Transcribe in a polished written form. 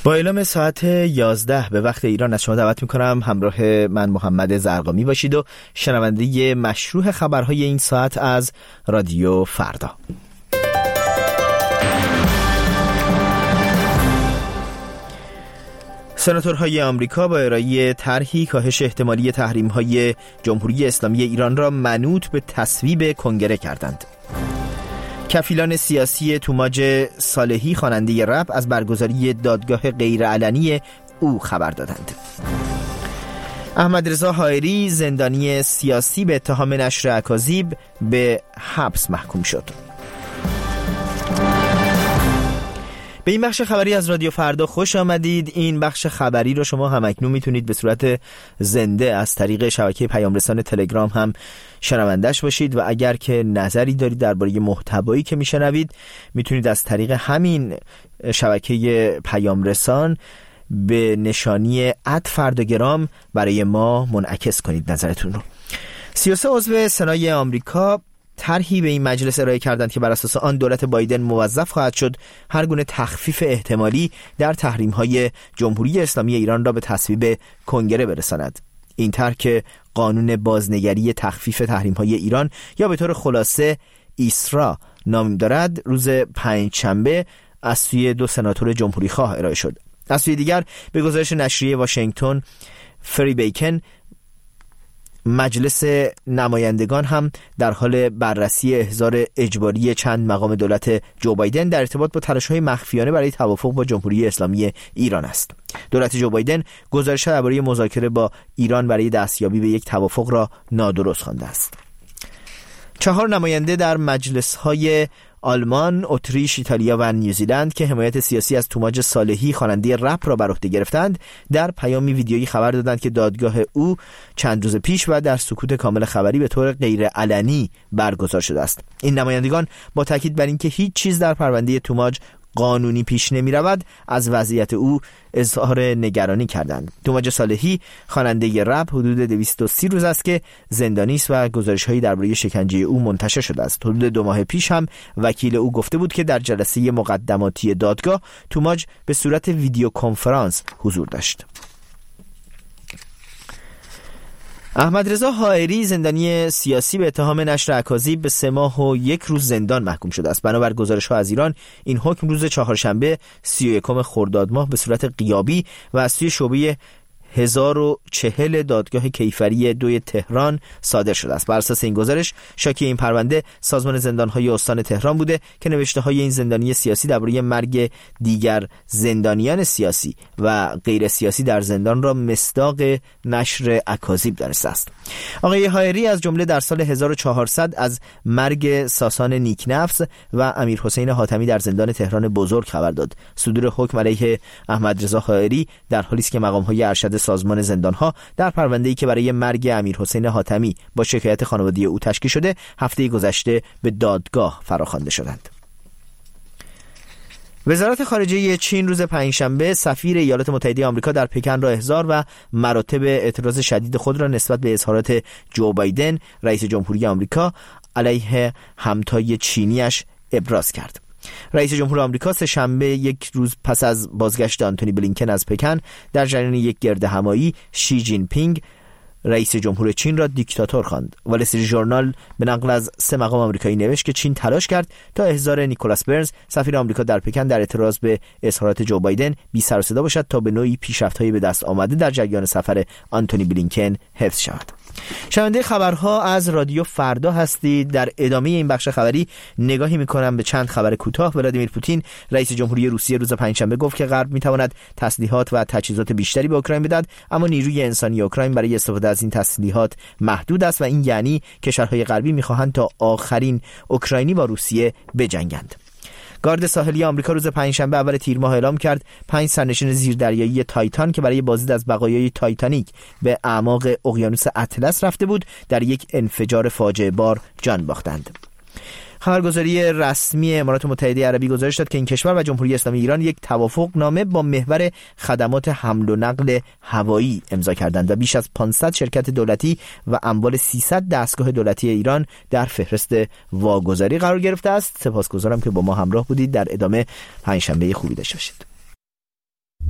با اعلام ساعت 11 به وقت ایران از شما دعوت میکنم همراه من محمد زرقامی باشید و شنونده مشروع خبرهای این ساعت از رادیو فردا. سناتورهای آمریکا با ارائه طرحی کاهش احتمالی تحریم‌های جمهوری اسلامی ایران را منوط به تصویب کنگره کردند. کفیلان سیاسی توماج صالحی خواننده رپ از برگزاری دادگاه غیرعلنی او خبر دادند. احمدرضا حائری زندانی سیاسی به اتهام نشر اکاذیب به حبس محکوم شد. به این بخش خبری از رادیو فردا خوش آمدید. این بخش خبری رو شما همکنون میتونید به صورت زنده از طریق شبکه پیام رسان تلگرام هم شنوندش باشید و اگر که نظری دارید درباره محتوایی که میشنوید میتونید از طریق همین شبکه پیام رسان به نشانی @فرداگرام برای ما منعکس کنید نظرتون رو. 33 عضو سنای آمریکا طرحی به این مجلس ارائه کردند که بر اساس آن دولت بایدن موظف خواهد شد هر گونه تخفیف احتمالی در تحریم‌های جمهوری اسلامی ایران را به تصویب کنگره برساند. این طرح که قانون بازنگری تخفیف تحریم‌های ایران یا به طور خلاصه ایسرا نام دارد، روز پنجشنبه از سوی 2 سناتور جمهوری خواه ارائه شد. از سوی دیگر به گزارش نشریه واشنگتن فری بیکن، مجلس نمایندگان هم در حال بررسی احضار اجباری چند مقام دولت جو بایدن در ارتباط با تلاش‌های مخفیانه برای توافق با جمهوری اسلامی ایران است. دولت جو بایدن گزارش درباره مذاکره با ایران برای دستیابی به یک توافق را نادرست خوانده است. 4 نماینده در مجلس‌های آلمان، اتریش، ایتالیا و نیوزیلند که حمایت سیاسی از توماج صالحی خواننده رپ را بر عهده گرفتند، در پیامی ویدیویی خبر دادند که دادگاه او چند روز پیش و در سکوت کامل خبری به طور غیر علنی برگزار شده است. این نمایندگان با تاکید بر اینکه هیچ چیز در پرونده توماج قانونی پیش نمی رود از وضعیت او اظهار نگرانی کردند. توماج صالحی خواننده رپ حدود 230 روز است که زندانی است و گزارش‌هایی درباره شکنجه او منتشر شده است. حدود 2 ماه پیش هم وکیل او گفته بود که در جلسه مقدماتی دادگاه توماج به صورت ویدیو کنفرانس حضور داشت. احمدرضا حائری زندانی سیاسی به اتهام نشر اکاذیب به 3 ماه و 1 روز زندان محکوم شده است. بنابر گزارش‌ها از ایران این حکم روز چهارشنبه 31 خرداد ماه به صورت غیابی و از سوی شعبه 1040 دادگاه کیفری 2 تهران صادر شده است. بر اساس این گزارش شاکی این پرونده سازمان زندان‌های استان تهران بوده که نوشته‌های این زندانی سیاسی درباره مرگ دیگر زندانیان سیاسی و غیر سیاسی در زندان را مصداق نشر اکاذیب دانسته است. آقای حائری از جمله در سال 1400 از مرگ ساسان نیکنفس و امیرحسین حاتمی در زندان تهران بزرگ خبر داد. صدور حکم علیه احمدرضا حائری در حالی است که مقام‌های ارشد سازمان زندان‌ها در پرونده‌ای که برای مرگ امیرحسین حاتمی با شکایت خانوادگی او تشکیل شده هفته گذشته به دادگاه فراخوانده شدند. وزارت خارجه چین روز پنجشنبه سفیر ایالات متحده آمریکا در پکن را احضار و مراتب اعتراض شدید خود را نسبت به اظهارات جو بایدن رئیس جمهوری آمریکا علیه همتای چینیش ابراز کرد. رئیس جمهور آمریکا سه‌شنبه 1 روز پس از بازگشت آنتونی بلینکن از پکن در جریان یک گردهمایی شی جین پینگ رئیس جمهور چین را دیکتاتور خواند. وال استریت ژورنال به نقل از 3 مقام آمریکایی نوشت که چین تلاش کرد تا احضار نیکولاس برنز سفیر آمریکا در پکن در اعتراض به اظهارات جو بایدن بی سر و صدا باشد تا به نوعی پیشرفت‌های به دست آمده در جریان سفر آنتونی بلینکن حفظ شود. شنونده خبرها از رادیو فردا هستید. در ادامه این بخش خبری نگاهی می‌کنم به چند خبر کوتاه. ولادیمیر پوتین رئیس جمهوری روسیه روز پنجشنبه گفت که غرب می‌تواند تسلیحات و تجهیزات بیشتری به اوکراین بدهد، اما نیروی انسانی اوکراین برای استفاده از این تسلیحات محدود است و این یعنی کشورهای غربی می‌خواهند تا آخرین اوکراینی با روسیه بجنگند. گارد ساحلی آمریکا روز پنجشنبه اول تیر ماه اعلام کرد 5 سرنشین زیردریایی تایتان که برای بازدید از بقایای تایتانیک به اعماق اقیانوس اطلس رفته بود در یک انفجار فاجعه بار جان باختند. خبرگزاری رسمی امارات متحده عربی گزارش داد که این کشور و جمهوری اسلامی ایران یک توافق نامه با محور خدمات حمل و نقل هوایی امضا کردند و بیش از 500 شرکت دولتی و اموال 300 دستگاه دولتی ایران در فهرست واگذاری قرار گرفته است. سپاسگزارم که با ما همراه بودید. در ادامه پنجشنبه خوبی داشته باشید.